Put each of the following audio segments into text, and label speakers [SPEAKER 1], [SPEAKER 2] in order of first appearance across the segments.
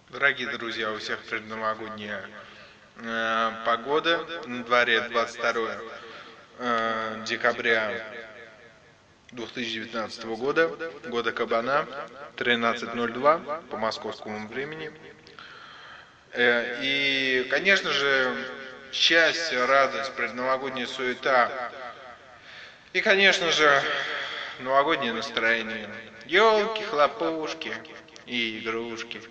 [SPEAKER 1] Дорогие друзья, у всех предновогодняя погода. На дворе 22 декабря 2019 года, года Кабана, 13:02 по московскому времени. И, конечно же, счастье, радость, предновогодняя суета и, конечно же, новогоднее настроение. Елки, хлопушки и игрушки.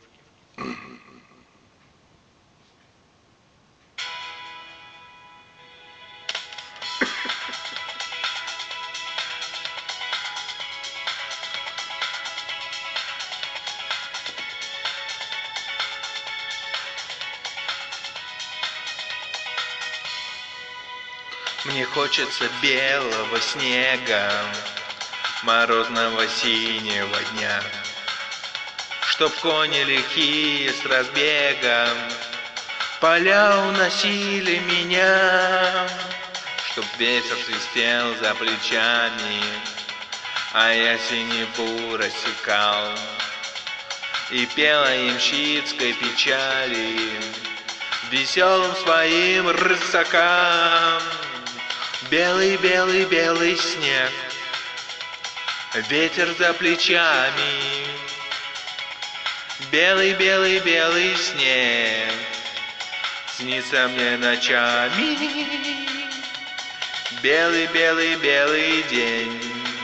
[SPEAKER 1] Мне хочется белого снега, морозного синего дня, чтоб кони лихие с разбегом поля уносили меня, чтоб ветер свистел за плечами, а я синеву рассекал и пела ямщицкой печали веселым своим рысакам. Белый, белый, белый снег, ветер за плечами. Белый, белый, белый снег снится мне ночами. Белый, белый, белый день,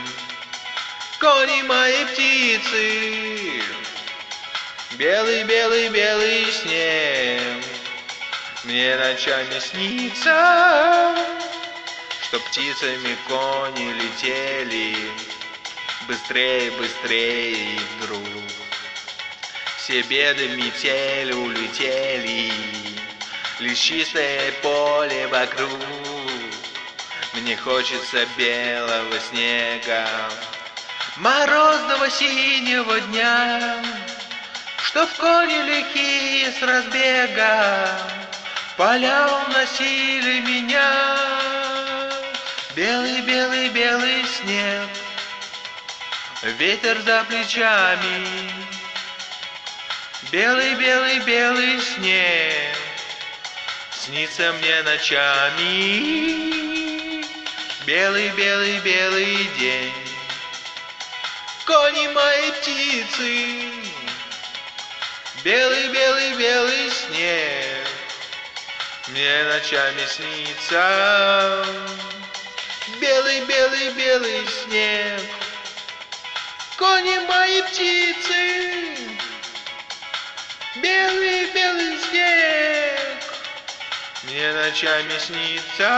[SPEAKER 1] кони мои птицы. Белый, белый, белый снег мне ночами снится, чтоб птицами кони летели быстрее, быстрее, и вдруг все беды метели улетели, лишь чистое поле вокруг. Мне хочется белого снега, морозного синего дня, чтоб кони лихие с разбега поля уносили меня. Белый, белый, белый снег, ветер за плечами. Белый, белый, белый снег снится мне ночами. Белый, белый, белый день, кони мои птицы. Белый, белый, белый снег мне ночами снится. Белый, белый, белый снег, кони мои птицы. Белый, белый снег мне ночами снится.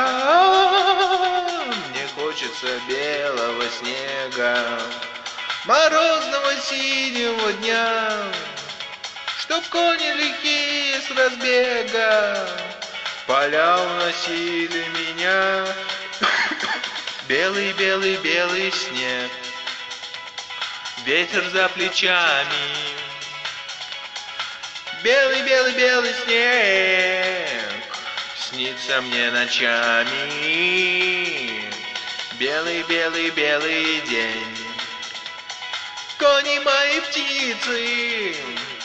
[SPEAKER 1] Мне хочется белого снега, морозного синего дня, чтоб кони лихие с разбега поля уносили меня. Белый, белый, белый снег, ветер за плечами. Белый, белый, белый снег снится мне ночами. Белый, белый, белый день, кони мои птицы.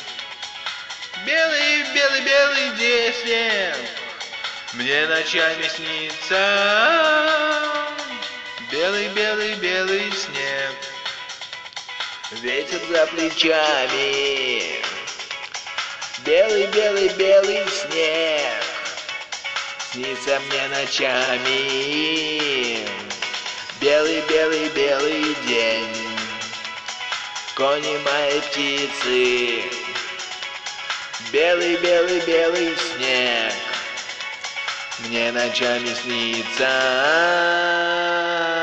[SPEAKER 1] Белый, белый, белый день снег мне ночами снится. Белый, белый, белый снег, ветер за плечами. Белый, белый, белый снег снится мне ночами. Белый, белый, белый день, кони мои птицы. Белый, белый, белый снег мне ночами снится.